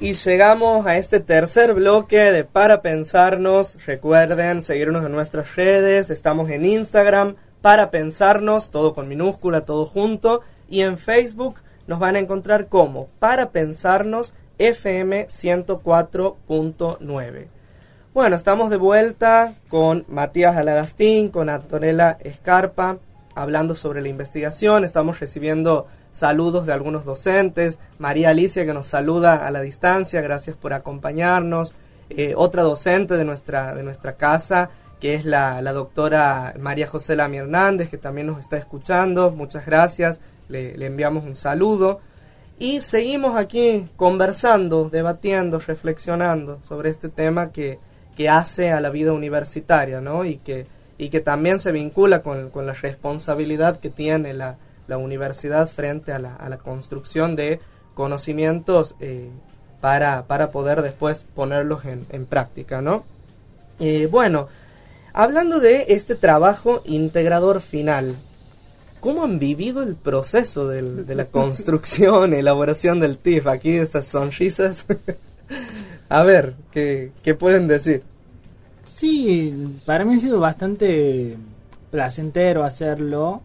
Y llegamos a este tercer bloque de Para Pensarnos. Recuerden seguirnos en nuestras redes. Estamos en Instagram, Para Pensarnos, todo con minúscula, todo junto. Y en Facebook nos van a encontrar como Para Pensarnos FM 104.9. Bueno, estamos de vuelta con Matías Alagastín, con Antonella Escarpa, hablando sobre la investigación. Estamos recibiendo saludos de algunos docentes. María Alicia, que nos saluda a la distancia, gracias por acompañarnos. Otra docente de nuestra casa, que es la doctora María José Lamy Hernández, que también nos está escuchando. Muchas gracias, le enviamos un saludo. Y seguimos aquí conversando, debatiendo, reflexionando sobre este tema que hace a la vida universitaria, ¿no? Y que también se vincula con la responsabilidad que tiene la universidad frente a la construcción de conocimientos para poder después ponerlos en práctica, ¿no? Bueno, hablando de este trabajo integrador final, ¿cómo han vivido el proceso de la construcción, elaboración del TIF? Aquí esas sonrisas. A ver, ¿qué pueden decir? Sí, para mí ha sido bastante placentero hacerlo.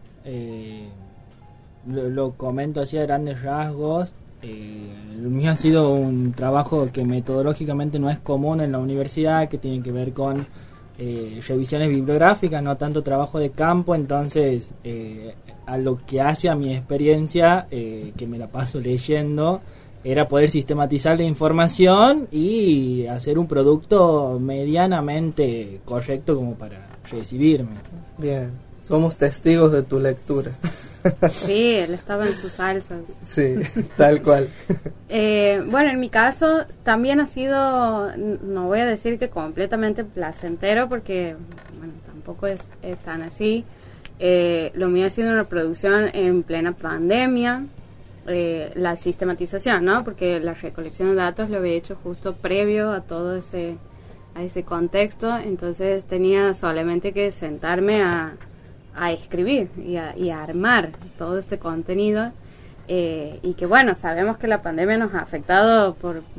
Lo comento así a grandes rasgos. Lo mío ha sido un trabajo que metodológicamente no es común en la universidad, que tiene que ver con revisiones bibliográficas, no tanto trabajo de campo. Entonces, a lo que hace a mi experiencia, que me la paso leyendo, era poder sistematizar la información y hacer un producto medianamente correcto como para recibirme. Bien, somos testigos de tu lectura. Sí, él estaba en sus salsas. Sí, tal cual. Bueno, en mi caso también ha sido, no voy a decir que completamente placentero, porque bueno, tampoco es tan así. Lo mío ha sido una producción en plena pandemia. La sistematización, ¿no? Porque la recolección de datos lo había hecho justo previo a todo ese contexto. Entonces tenía solamente que sentarme a escribir y a armar todo este contenido, y que bueno, sabemos que la pandemia nos ha afectado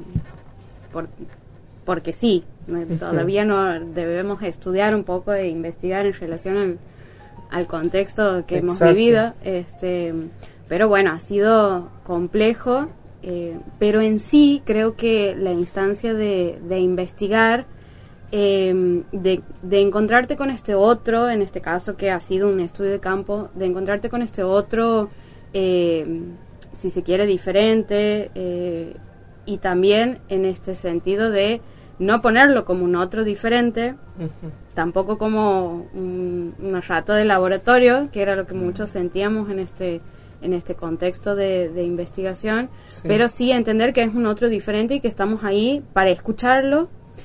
porque sí, todavía no debemos estudiar un poco e investigar en relación al contexto que hemos vivido, pero bueno, ha sido complejo, pero en sí creo que la instancia de investigar, de encontrarte con este otro, en este caso que ha sido un estudio de campo, de encontrarte con este otro, si se quiere, diferente, y también en este sentido de no ponerlo como un otro diferente, tampoco como una rata de laboratorio, que era lo que muchos sentíamos en este contexto de investigación, sí. Pero sí entender que es un otro diferente y que estamos ahí para escucharlo,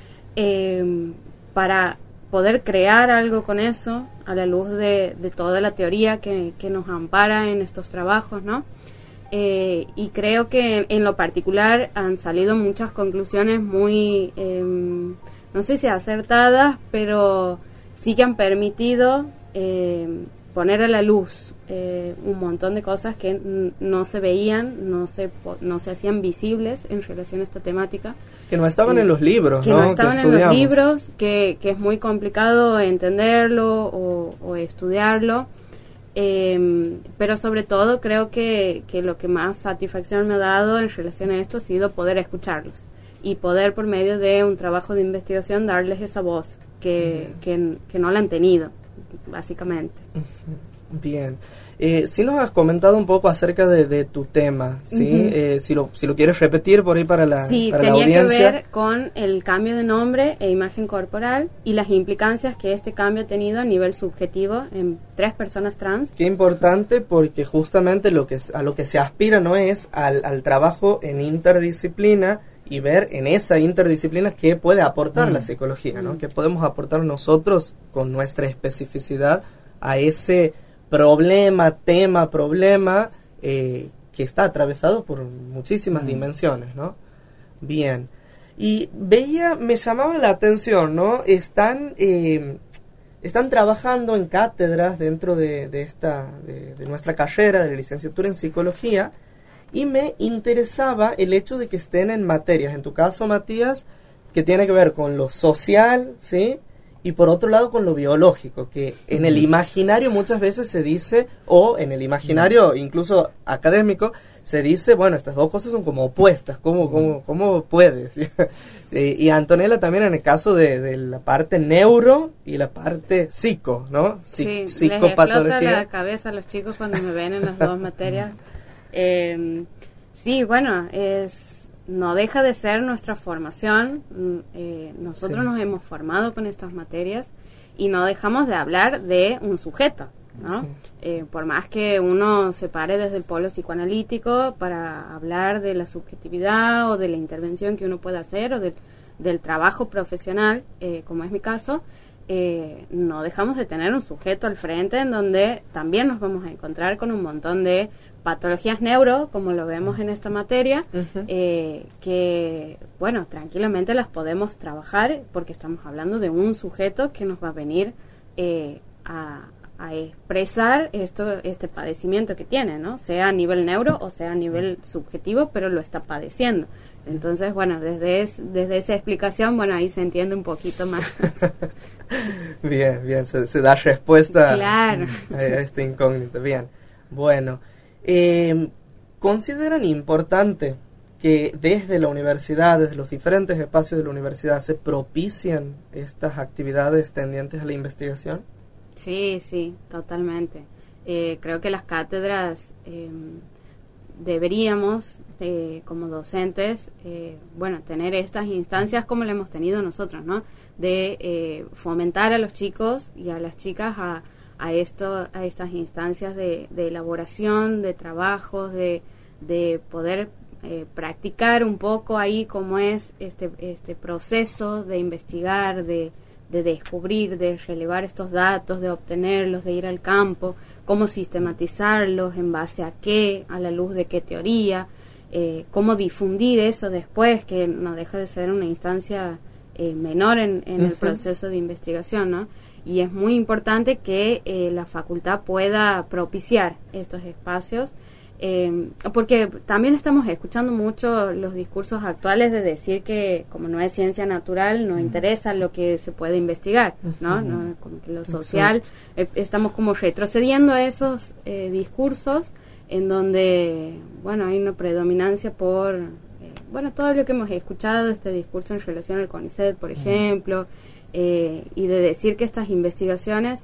para poder crear algo con eso a la luz de toda la teoría que nos ampara en estos trabajos, ¿no? Y creo que en lo particular han salido muchas conclusiones muy, no sé si acertadas, pero sí que han permitido poner a la luz un montón de cosas que no se veían, no se hacían visibles en relación a esta temática. Que no estaban en los libros, que ¿no? Que no estaban en los libros, que es muy complicado entenderlo o estudiarlo. Pero sobre todo creo que lo que más satisfacción me ha dado en relación a esto ha sido poder escucharlos y poder por medio de un trabajo de investigación darles esa voz que no la han tenido, básicamente. Bien. Sí nos has comentado un poco acerca de tu tema, ¿sí? Si lo quieres repetir por ahí para la audiencia. Sí, tenía que ver con el cambio de nombre e imagen corporal y las implicancias que este cambio ha tenido a nivel subjetivo en 3 personas trans. Qué importante, porque justamente a lo que se aspira, ¿no?, es al trabajo en interdisciplina y ver en esa interdisciplina qué puede aportar la psicología, ¿no? Qué podemos aportar nosotros con nuestra especificidad a ese problema que está atravesado por muchísimas dimensiones, ¿no? Bien. Y me llamaba la atención, ¿no? Están trabajando en cátedras dentro de nuestra carrera de la licenciatura en psicología, y me interesaba el hecho de que estén en materias, en tu caso, Matías, que tiene que ver con lo social, ¿sí? Y por otro lado con lo biológico, que en el imaginario muchas veces se dice, o en el imaginario incluso académico, se dice, bueno, estas dos cosas son como opuestas, ¿cómo puedes? Y Antonella también en el caso de la parte neuro y la parte psico, ¿no? Sí, psicopatología. les explota la cabeza a los chicos cuando me ven en las dos materias. Sí, bueno, no deja de ser nuestra formación. Nosotros nos hemos formado con estas materias y no dejamos de hablar de un sujeto, ¿no? Sí. Por más que uno se pare desde el polo psicoanalítico para hablar de la subjetividad o de la intervención que uno puede hacer o del trabajo profesional, como es mi caso, no dejamos de tener un sujeto al frente en donde también nos vamos a encontrar con un montón de patologías neuro, como lo vemos en esta materia, que, bueno, tranquilamente las podemos trabajar porque estamos hablando de un sujeto que nos va a venir a expresar este padecimiento que tiene, ¿no? Sea a nivel neuro o sea a nivel subjetivo, pero lo está padeciendo. Entonces, bueno, desde esa explicación, bueno, ahí se entiende un poquito más. Bien, se da respuesta claro. a este incógnito. Bien, bueno. ¿Consideran importante que desde la universidad, desde los diferentes espacios de la universidad, se propicien estas actividades tendientes a la investigación? Sí, totalmente. Creo que las cátedras deberíamos, como docentes, bueno, tener estas instancias como lo hemos tenido nosotros, ¿no? De fomentar a los chicos y a las chicas a estas instancias de elaboración, de trabajos, de poder practicar un poco ahí cómo es este proceso de investigar, de descubrir, de relevar estos datos, de obtenerlos, de ir al campo, cómo sistematizarlos, en base a qué, a la luz de qué teoría, cómo difundir eso después, que no deja de ser una instancia menor en el proceso de investigación, ¿no? Y es muy importante que la facultad pueda propiciar estos espacios, porque también estamos escuchando mucho los discursos actuales de decir que como no es ciencia natural no interesa lo que se puede investigar, ¿no? Como que lo social, estamos como retrocediendo a esos discursos en donde, bueno, hay una predominancia por, bueno, todo lo que hemos escuchado, este discurso en relación al CONICET, por ejemplo, y de decir que estas investigaciones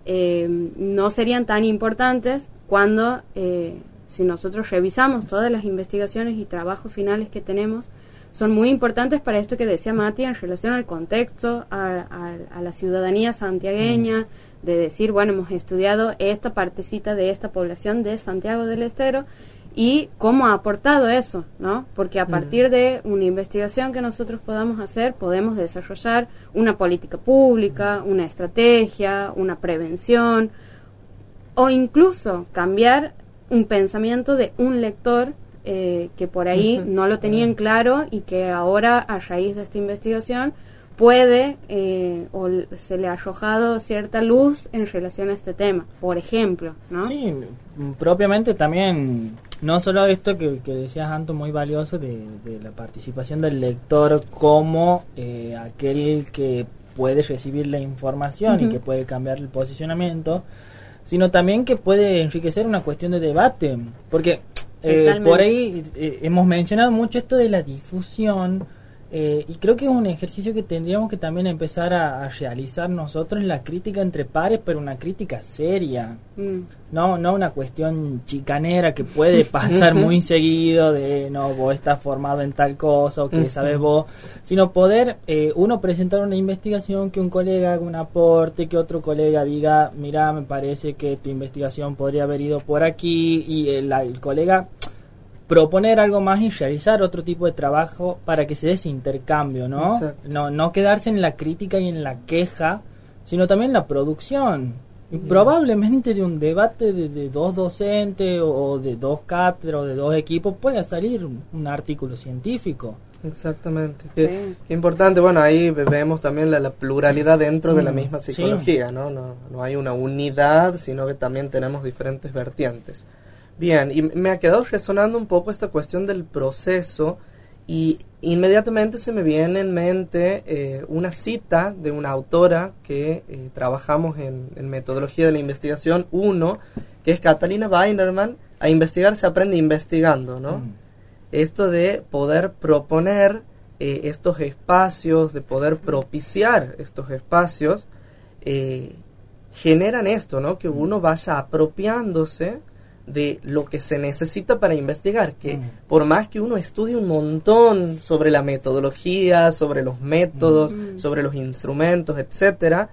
no serían tan importantes cuando si nosotros revisamos todas las investigaciones y trabajos finales que tenemos, son muy importantes para esto que decía Mati en relación al contexto, a la ciudadanía santiagueña, de decir, bueno, hemos estudiado esta partecita de esta población de Santiago del Estero y cómo ha aportado eso, ¿no? Porque a partir de una investigación que nosotros podamos hacer, podemos desarrollar una política pública, una estrategia, una prevención, o incluso cambiar un pensamiento de un lector que por ahí no lo tenían claro y que ahora a raíz de esta investigación puede o se le ha arrojado cierta luz en relación a este tema, por ejemplo, ¿no? Sí, propiamente también, no solo esto que decías, Anto, muy valioso de la participación del lector como aquel que puede recibir la información y que puede cambiar el posicionamiento, sino también que puede enriquecer una cuestión de debate, porque por ahí hemos mencionado mucho esto de la difusión, y creo que es un ejercicio que tendríamos que también empezar a realizar nosotros en la crítica entre pares, pero una crítica seria, no una cuestión chicanera que puede pasar muy seguido de no, vos estás formado en tal cosa o que sabes vos, sino poder uno presentar una investigación, que un colega haga un aporte, que otro colega diga, mira, me parece que tu investigación podría haber ido por aquí, y el colega proponer algo más y realizar otro tipo de trabajo para que se dé ese intercambio, ¿no? No quedarse en la crítica y en la queja, sino también en la producción. Y probablemente de un debate de dos docentes o de dos cátedras o de dos equipos pueda salir un artículo científico. Exactamente. Qué importante. Bueno, ahí vemos también la pluralidad dentro de la misma psicología, ¿no? No hay una unidad, sino que también tenemos diferentes vertientes. Bien, y me ha quedado resonando un poco esta cuestión del proceso y inmediatamente se me viene en mente una cita de una autora que trabajamos en metodología de la investigación 1, que es Catalina Weinerman. A investigar se aprende investigando, ¿no? Esto de poder proponer estos espacios, de poder propiciar estos espacios, generan esto, ¿no? Que uno vaya apropiándose de lo que se necesita para investigar, que por más que uno estudie un montón sobre la metodología, sobre los métodos, sobre los instrumentos, etcétera,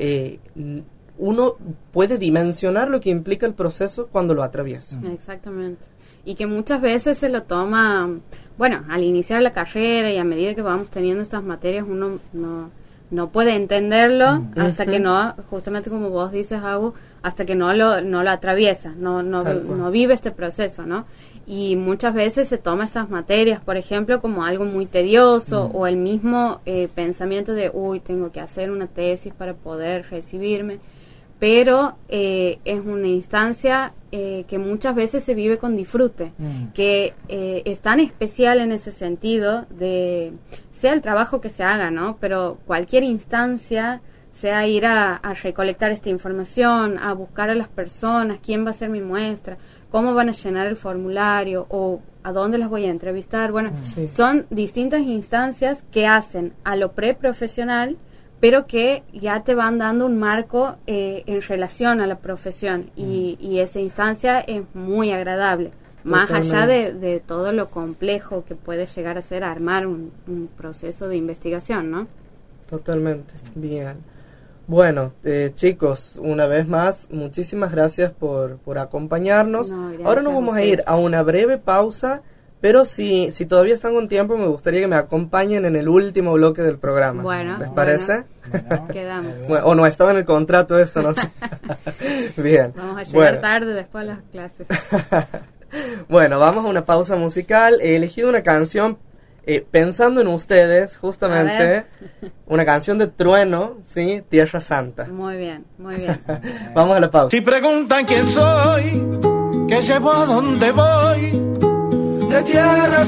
uno puede dimensionar lo que implica el proceso cuando lo atraviesa. Exactamente. Y que muchas veces se lo toma, bueno, al iniciar la carrera y a medida que vamos teniendo estas materias, uno no puede entenderlo hasta que no, justamente como vos dices, Agu, hasta que no lo atraviesa, no vive este proceso, ¿no? Y muchas veces se toma estas materias, por ejemplo, como algo muy tedioso o el mismo pensamiento de, tengo que hacer una tesis para poder recibirme, pero es una instancia que muchas veces se vive con disfrute, que es tan especial en ese sentido, de sea el trabajo que se haga, ¿no? Pero cualquier instancia, sea ir a recolectar esta información, a buscar a las personas, quién va a ser mi muestra, cómo van a llenar el formulario o a dónde las voy a entrevistar. Bueno, son distintas instancias que hacen a lo preprofesional, pero que ya te van dando un marco en relación a la profesión y esa instancia es muy agradable. Más allá de todo lo complejo que puede llegar a ser armar un proceso de investigación, ¿no? Totalmente, bien. Bueno, chicos, una vez más, muchísimas gracias por acompañarnos. Ahora nos vamos a ir a una breve pausa, pero si todavía están con tiempo, me gustaría que me acompañen en el último bloque del programa. Bueno, ¿les parece? Bueno, quedamos. Bueno, o no estaba en el contrato esto, no sé. Bien. Vamos a llegar tarde después de las clases. Bueno, vamos a una pausa musical. He elegido una canción pensando en ustedes, justamente, una canción de Trueno, ¿sí? Tierra Santa. Muy bien, muy bien. Vamos a la pausa. Si preguntan quién soy, qué llevo, a dónde voy, de Tierra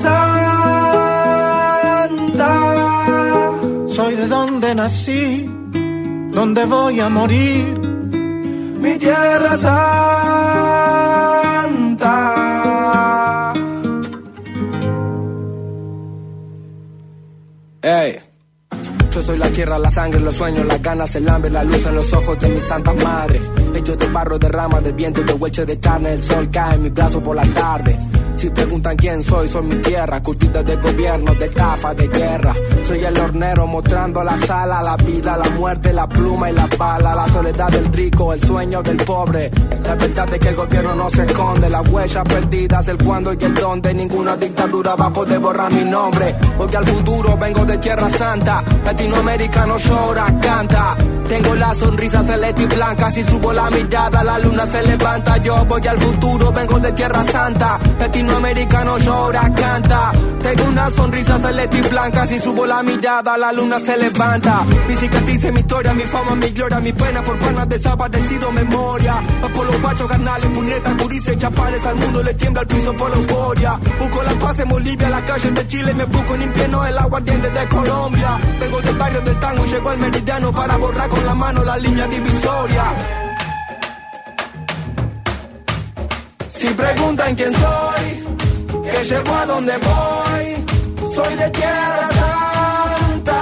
Santa. Soy de donde nací, donde voy a morir, mi Tierra Santa. Hey. Yo soy la tierra, la sangre, los sueños, las ganas, el hambre, la luz en los ojos de mi santa madre. Hechos de barro, de rama, de viento, de hueche de carne, el sol cae en mi brazo por la tarde. Si preguntan quién soy mi tierra, curtida de gobierno, de estafa, de guerra. Soy el hornero mostrando la sala, la vida, la muerte, la pluma y la bala, la soledad del rico, el sueño del pobre. La verdad es que el gobierno no se esconde, las huellas perdidas, el cuándo y el dónde. Ninguna dictadura va a poder borrar mi nombre. Porque al futuro vengo de Tierra Santa, latinoamericano llora, canta. Tengo la sonrisa celeste y blanca, si subo la mirada la luna se levanta. Yo voy al futuro, vengo de Tierra Santa, latinoamericano llora, canta. Tengo una sonrisa celeste y blanca, si subo la mirada la luna se levanta. Mi cicatriz, mi historia, mi fama, mi gloria, mi pena por panas desaparecido, memoria. Va por los guachos, carnales, puñetas, curices, chapales, al mundo le tiembla el piso por la euforia. Busco la paz en Bolivia, las calles de Chile, me busco en invierno el aguardiente de Colombia. Vengo del barrio del tango y llego al meridiano para borrar con la mano la línea divisoria. Si preguntan quién soy, que llego a donde voy, soy de Tierra Santa.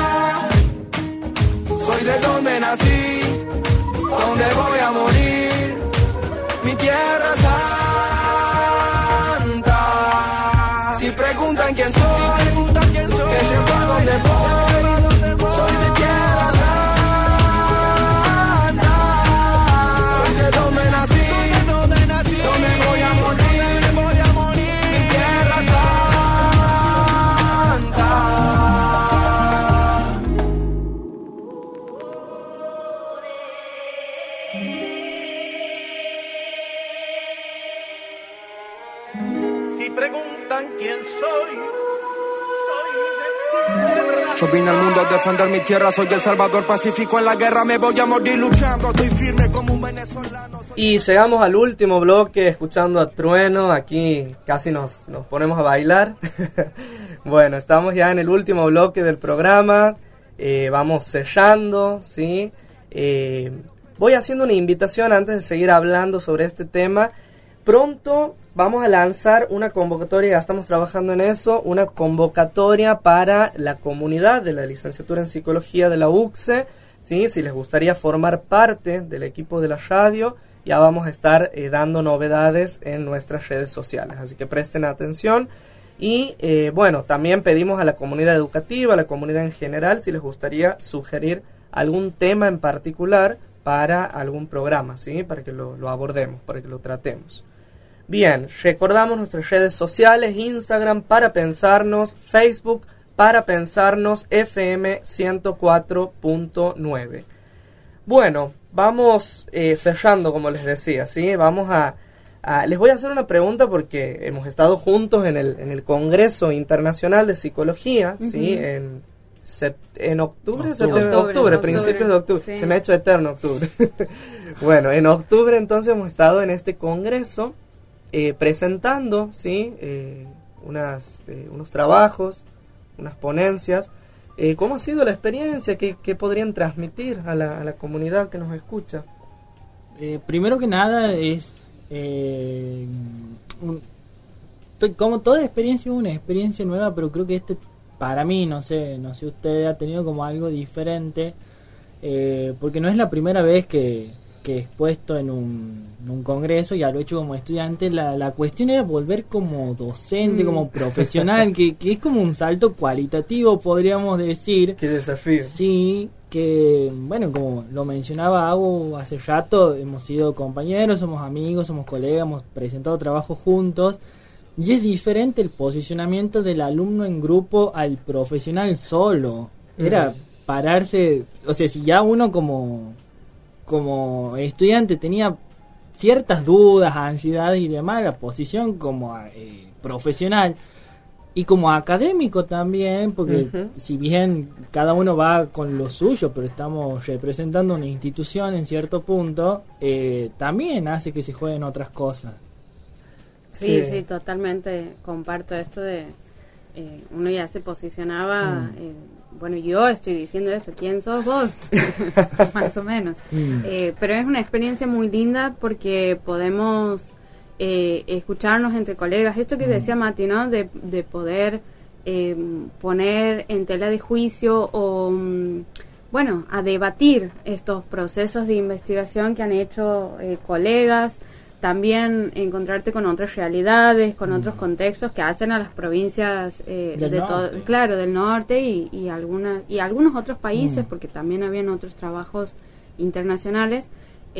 Soy de donde nací, donde voy a morir, mi Tierra Santa. Si preguntan quién soy, que llego a donde voy, soy de Tierra Santa. Soy de donde nací, donde voy a morir, mi Tierra Santa. Si preguntan quién soy de Tierra Yo vine al mundo a defender mi tierra, soy el salvador pacífico en la guerra, me voy a morir luchando, estoy firme como un venezolano. Y llegamos al último bloque escuchando a Trueno, aquí casi nos ponemos a bailar. Bueno, estamos ya en el último bloque del programa, vamos sellando, ¿sí? Voy haciendo una invitación antes de seguir hablando sobre este tema. Pronto vamos a lanzar una convocatoria, ya estamos trabajando en eso, una convocatoria para la comunidad de la licenciatura en Psicología de la UCSE, ¿sí? Si les gustaría formar parte del equipo de la radio, ya vamos a estar dando novedades en nuestras redes sociales, así que presten atención. Y bueno, también pedimos a la comunidad educativa, a la comunidad en general, si les gustaría sugerir algún tema en particular para algún programa, ¿sí? Para que lo abordemos, para que lo tratemos. Bien, recordamos nuestras redes sociales: Instagram Para Pensarnos, Facebook Para Pensarnos FM 104.9. Bueno, vamos cerrando, como les decía, ¿sí? Vamos les voy a hacer una pregunta porque hemos estado juntos en el Congreso Internacional de Psicología, ¿sí? En octubre, principios de octubre. Sí. Se me ha hecho eterno octubre. Bueno, en octubre entonces hemos estado en este congreso presentando, ¿sí? Unos trabajos, unas ponencias. ¿Cómo ha sido la experiencia? ¿Qué podrían transmitir a la comunidad que nos escucha? Primero que nada es como toda experiencia, una experiencia nueva, pero creo que para mí, no sé usted ha tenido como algo diferente, porque no es la primera vez que he expuesto en un congreso, ya lo he hecho como estudiante. La cuestión era volver como docente, como profesional, que es como un salto cualitativo, podríamos decir. ¡Qué desafío! Sí, que bueno, como lo mencionaba Agu hace rato, hemos sido compañeros, somos amigos, somos colegas, hemos presentado trabajos juntos. Y es diferente el posicionamiento del alumno en grupo al profesional solo. Era pararse, o sea, si ya uno como estudiante tenía ciertas dudas, ansiedades y demás, la posición como profesional y como académico también, porque si bien cada uno va con lo suyo, pero estamos representando una institución en cierto punto, también hace que se jueguen otras cosas. Sí, totalmente comparto esto de uno ya se posicionaba, bueno, yo estoy diciendo esto, ¿quién sos vos? Más o menos. Pero es una experiencia muy linda porque podemos escucharnos entre colegas. Esto que decía Mati, ¿no? De poder poner en tela de juicio o, bueno, a debatir estos procesos de investigación que han hecho colegas. También encontrarte con otras realidades, con otros contextos que hacen a las provincias del norte y algunos otros países, porque también habían otros trabajos internacionales.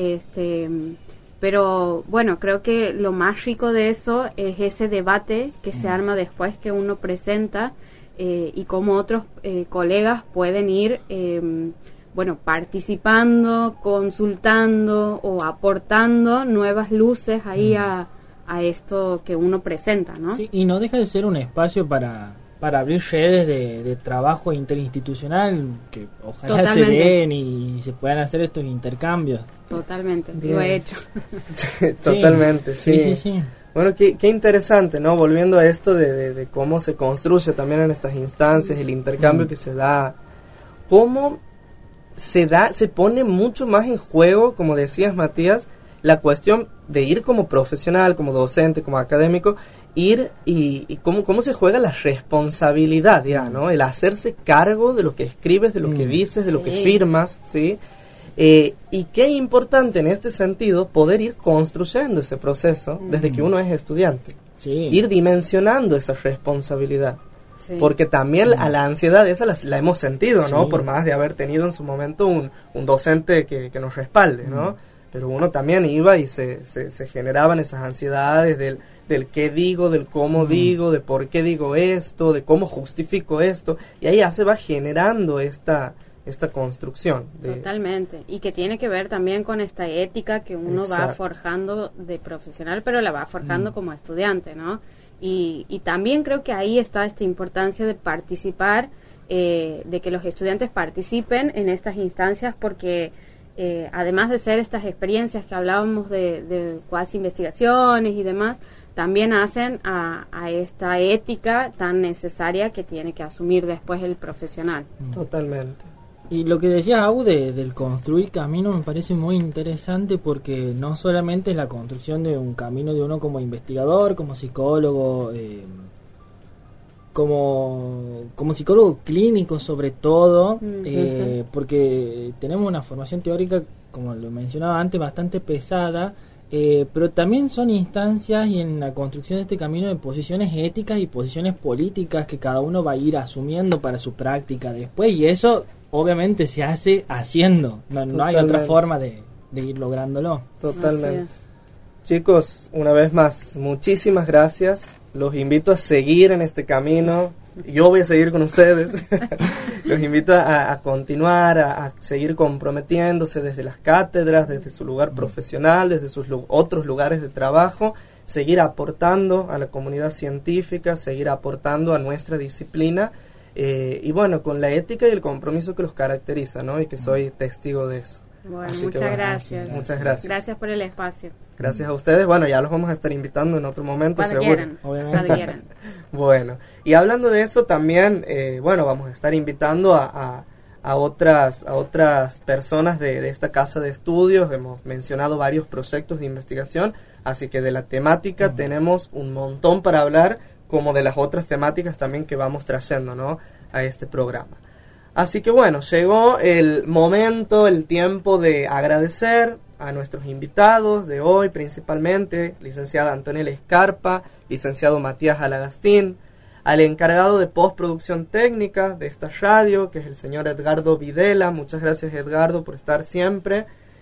Pero bueno, creo que lo más rico de eso es ese debate que se arma después que uno presenta y cómo otros colegas pueden ir participando, consultando o aportando nuevas luces ahí a esto que uno presenta, ¿no? Sí, y no deja de ser un espacio para abrir redes de trabajo interinstitucional que ojalá se den y se puedan hacer estos intercambios. Totalmente, lo he hecho. Sí, totalmente, sí. Bueno, qué interesante, ¿no? Volviendo a esto de cómo se construye también en estas instancias, el intercambio que se da, cómo se pone mucho más en juego, como decías, Matías, la cuestión de ir como profesional, como docente, como académico, ir y cómo se juega la responsabilidad ya, ¿no? El hacerse cargo de lo que escribes, de lo que dices, de lo que firmas, ¿sí? Y qué importante en este sentido poder ir construyendo ese proceso desde que uno es estudiante. Sí. Ir dimensionando esa responsabilidad. Sí. Porque también a la ansiedad esa la hemos sentido, ¿no? Por más de haber tenido en su momento un docente que nos respalde, ¿no? Pero uno también iba y se generaban esas ansiedades del qué digo, del cómo digo, de por qué digo esto, de cómo justifico esto. Y ahí ya se va generando esta construcción. Totalmente. Y que tiene que ver también con esta ética que uno va forjando de profesional, pero la va forjando como estudiante, ¿no? Y también creo que ahí está esta importancia de participar de que los estudiantes participen en estas instancias, porque además de ser estas experiencias que hablábamos de cuasi investigaciones y demás, también hacen a esta ética tan necesaria que tiene que asumir después el profesional. Totalmente. Y lo que decías, Au, del construir camino me parece muy interesante, porque no solamente es la construcción de un camino de uno como investigador, como psicólogo, como psicólogo clínico sobre todo, porque tenemos una formación teórica, como lo mencionaba antes, bastante pesada, pero también son instancias y en la construcción de este camino de posiciones éticas y posiciones políticas que cada uno va a ir asumiendo para su práctica después, y eso obviamente se hace haciendo, no hay otra forma de ir lográndolo. Totalmente. Chicos, una vez más, muchísimas gracias. Los invito a seguir en este camino. Yo voy a seguir con ustedes. Los invito a continuar, a seguir comprometiéndose desde las cátedras, desde su lugar profesional, desde sus otros lugares de trabajo, seguir aportando a la comunidad científica, seguir aportando a nuestra disciplina, y bueno, con la ética y el compromiso que los caracteriza, ¿no? Y que soy testigo de eso. Bueno, muchas gracias. Muchas gracias. Gracias por el espacio. Gracias a ustedes. Bueno, ya los vamos a estar invitando en otro momento, cuando seguro. Cuando quieran. Bueno, y hablando de eso también, bueno, vamos a estar invitando a otras personas de esta casa de estudios. Hemos mencionado varios proyectos de investigación, así que de la temática tenemos un montón para hablar, como de las otras temáticas también que vamos trayendo, ¿no?, a este programa. Así que bueno, llegó el momento, el tiempo de agradecer a nuestros invitados de hoy, principalmente licenciada Antonella Escarpa, licenciado Matías Alagastín, al encargado de postproducción técnica de esta radio, que es el señor Edgardo Videla. Muchas gracias, Edgardo, por estar siempre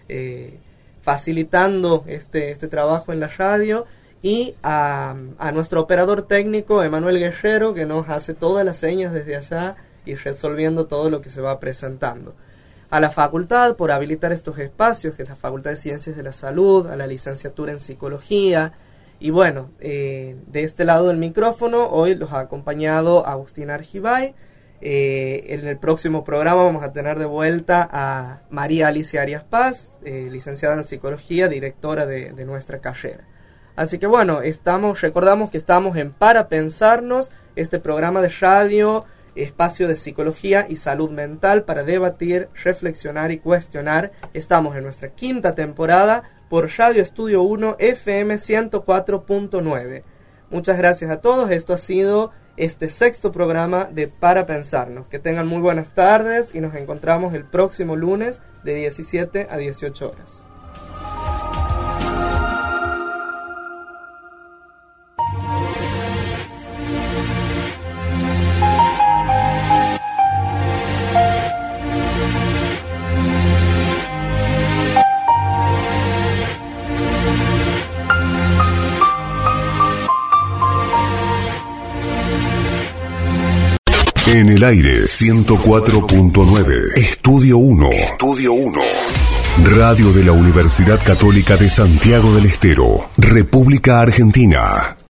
facilitando este trabajo en la radio, y a nuestro operador técnico, Emanuel Guerrero, que nos hace todas las señas desde allá y resolviendo todo lo que se va presentando. A la facultad por habilitar estos espacios, que es la Facultad de Ciencias de la Salud, a la licenciatura en Psicología, y bueno, de este lado del micrófono hoy los ha acompañado Agustín Argibay. En el próximo programa vamos a tener de vuelta a María Alicia Arias Paz, licenciada en Psicología, directora de nuestra carrera. Así que bueno, recordamos que estamos en Para Pensarnos, este programa de radio, espacio de psicología y salud mental para debatir, reflexionar y cuestionar. Estamos en nuestra 5ª temporada por Radio Estudio 1 FM 104.9. Muchas gracias a todos. Esto ha sido este 6º programa de Para Pensarnos. Que tengan muy buenas tardes y nos encontramos el próximo lunes de 17 a 18 horas. En el aire 104.9, Estudio 1. Estudio 1. Radio de la Universidad Católica de Santiago del Estero, República Argentina.